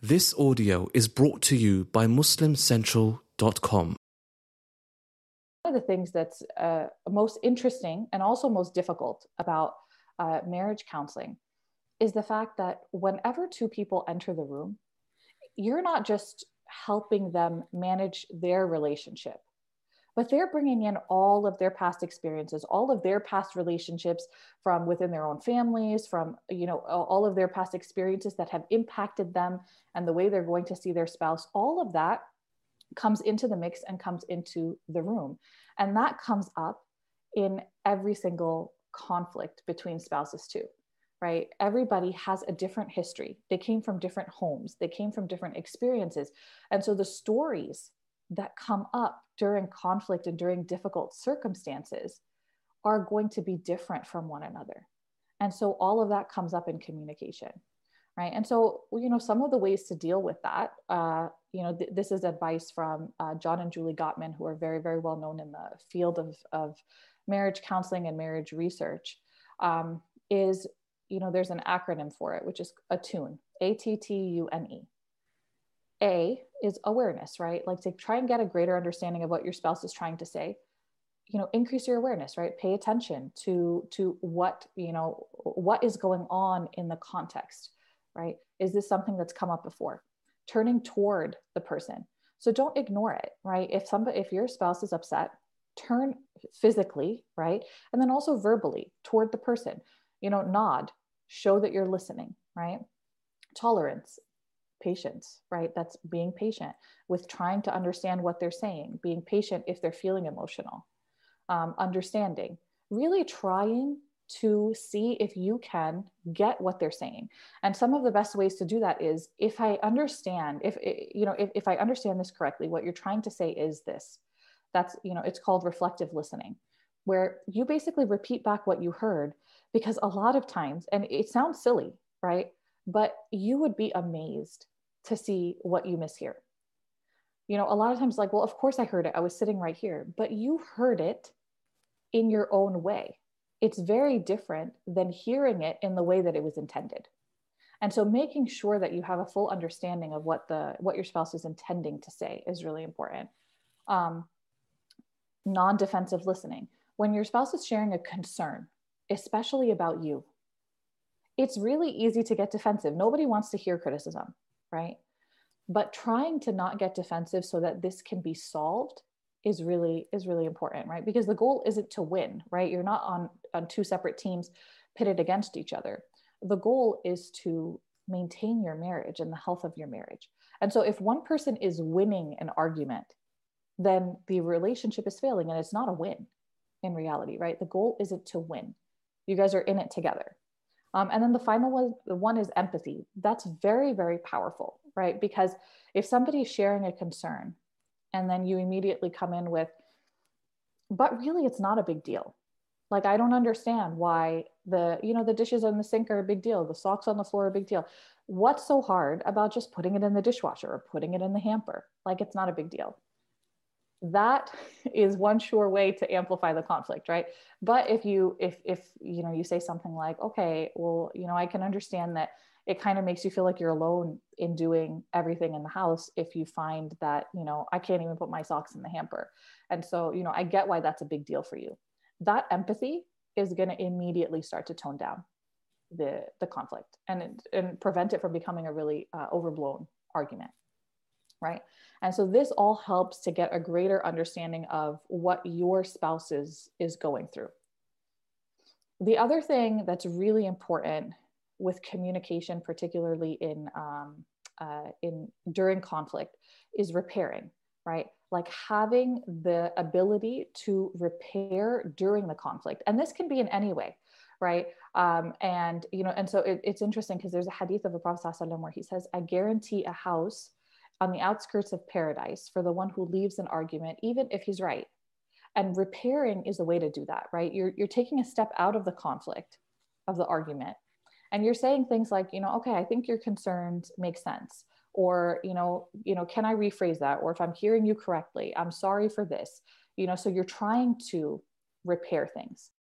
This audio is brought to you by MuslimCentral.com. One of the things that's most interesting and also most difficult about marriage counseling is the fact that whenever two people enter the room, you're not just helping them manage their relationship, but they're bringing in all of their past experiences, all of their past relationships from within their own families, from, all of their past experiences that have impacted them and the way they're going to see their spouse. All of that comes into the mix and comes into the room. And that comes up in every single conflict between spouses too, right? Everybody has a different history. They came from different homes. They came from different experiences. And so the stories that come up during conflict and during difficult circumstances are going to be different from one another. And so all of that comes up in communication, right? And so, some of the ways to deal with that, this is advice from John and Julie Gottman, who are very, very well known in the field of marriage counseling and marriage research, there's an acronym for it, which is ATTUNE, ATTUNE. A is awareness, right? Like to try and get a greater understanding of what your spouse is trying to say. Increase your awareness, right? Pay attention to what is going on in the context, right? Is this something that's come up before? Turning toward the person. So don't ignore it, right? If your spouse is upset, turn physically, right? And then also verbally toward the person, nod, show that you're listening, right? Tolerance, patience, right? That's being patient with trying to understand what they're saying, being patient if they're feeling emotional, understanding, really trying to see if you can get what they're saying. And some of the best ways to do that is if I understand this correctly, what you're trying to say is this. That's, it's called reflective listening, where you basically repeat back what you heard, because a lot of times, and it sounds silly, right? But you would be amazed to see what you mishear. A lot of times like, well, of course I heard it. I was sitting right here, but you heard it in your own way. It's very different than hearing it in the way that it was intended. And so making sure that you have a full understanding of what your spouse is intending to say is really important. Non-defensive listening. When your spouse is sharing a concern, especially about you, it's really easy to get defensive. Nobody wants to hear criticism, right? But trying to not get defensive so that this can be solved is really important, right? Because the goal isn't to win, right? You're not on two separate teams pitted against each other. The goal is to maintain your marriage and the health of your marriage. And so if one person is winning an argument, then the relationship is failing, and it's not a win in reality, right? The goal isn't to win. You guys are in it together. And then the final one is empathy. That's very, very powerful, right? Because if somebody's sharing a concern and then you immediately come in with, but really it's not a big deal. Like, I don't understand why the dishes on the sink are a big deal. The socks on the floor are a big deal. What's so hard about just putting it in the dishwasher or putting it in the hamper? Like, it's not a big deal. That is one sure way to amplify the conflict, right? But if you say something like, okay, well, I can understand that it kind of makes you feel like you're alone in doing everything in the house if you find that, I can't even put my socks in the hamper. And so, I get why that's a big deal for you. That empathy is going to immediately start to tone down the conflict and prevent it from becoming a really overblown argument. Right. And so this all helps to get a greater understanding of what your spouse is going through. The other thing that's really important with communication, particularly in during conflict, is repairing, right? Like having the ability to repair during the conflict. And this can be in any way, right? And so it's interesting because there's a hadith of the Prophet ﷺ where he says, I guarantee a house on the outskirts of paradise for the one who leaves an argument, even if he's right. And repairing is a way to do that, right? You're taking a step out of the conflict of the argument. And you're saying things like, okay, I think your concerns make sense. Or, can I rephrase that? Or if I'm hearing you correctly, I'm sorry for this. So you're trying to repair things.